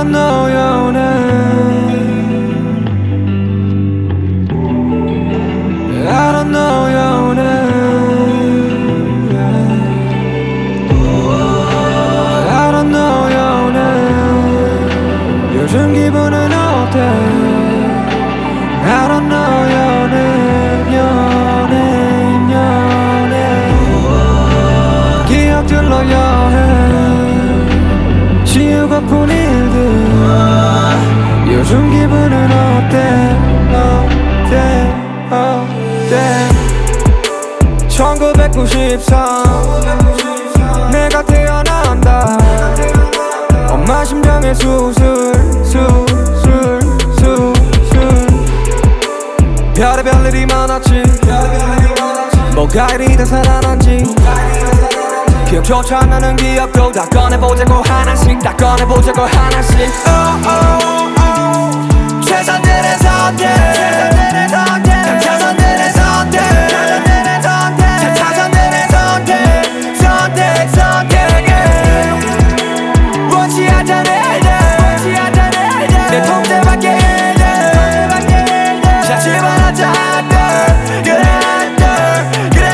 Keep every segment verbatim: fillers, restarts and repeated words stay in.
don't know your name. I don't know your name. I don't know your name. 요즘 기분은 어때? I don't know your name, your name, your name. 기억들로 여행 지우고픈 일들. 요즘 기분은 어때? 어때? 어때? 천구백구십삼 내가 태어난다. 엄마 심장에 수술 수술 수술. 별의별 일이 많았지. 뭐가 이리 다 살아난지 기억조차 안 나는 기억도 다 꺼내보자고 하나씩. 다 꺼내보자고 하나씩. oh, oh, oh. 최선들의 선택 최선들의 선택 최선들의 선택 선택 선택. 원치 않잖아 내 통제밖에 찾지 말았자 그래 그래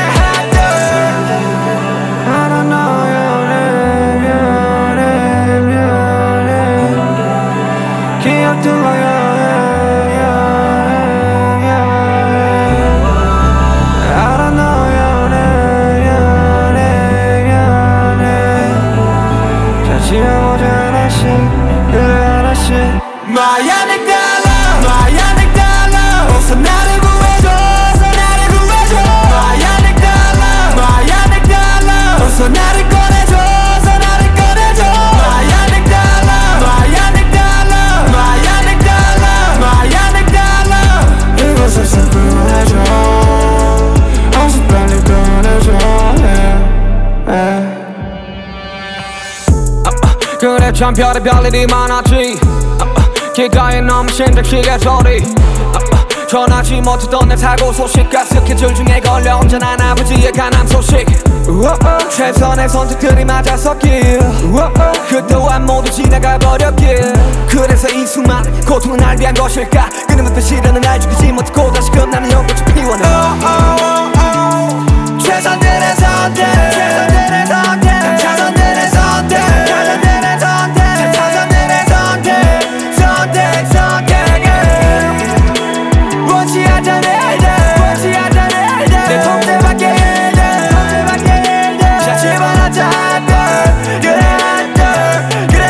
I don't know your name, your name, your name. 기억들로 여행, 여행, 여행. I don't know your name, your name, your name. 찾지 않고자 하나씩 그래 하나씩. 마야닉 달러 마야닉 달러 어서 나를 구해줘 어서 나를 구해줘. 마야닉 달러 마야닉 달러 어서 나를 꺼내줘 어서 나를 꺼내줘. 마야닉 달러 마야닉 달러 마야닉 달러 마야닉 달러. 이곳에서 구해줘 어서 빨리 꺼내줘. yeah, yeah. 그래 참 별의별 일이 많았지. 길가에 너무 심장시계 소리. 전하지 못했던 내 사고 소식. 가스켓줄 중에 걸려 언제나 아버지의 간암 소식. 최선의 선택들이 맞아섰길. 그 또한 모두 지나가 버렸길. 그래서 이 수많은 고통은 날 위한 것일까. 끊임없던 시련은 날 죽이지 못하고 다시금 나는 연꽃을 피워내. 최선들의 선택 최선들의 선택 최선들의 선택 최선들의 선택 최선들의 선택 선택 선택. 원치 않잖아 원치 않잖아 내 통제밖에 찾지 말았자 그래 그래.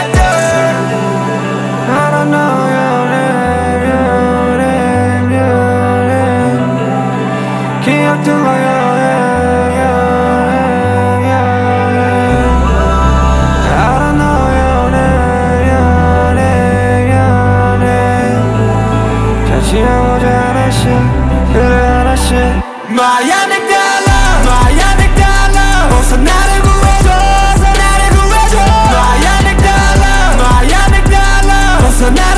I don't know your name, your name, your name. 기억들로 여행, 여행, 여행. I don't know your name, your name, your name. 찾지 않고자 하나씩 그래 하나씩. 마야닉 달러 마야닉 달러 어서 나를 구해줘 어서 나를 구해줘. 마야닉 달러 마야닉 달러 어서 나를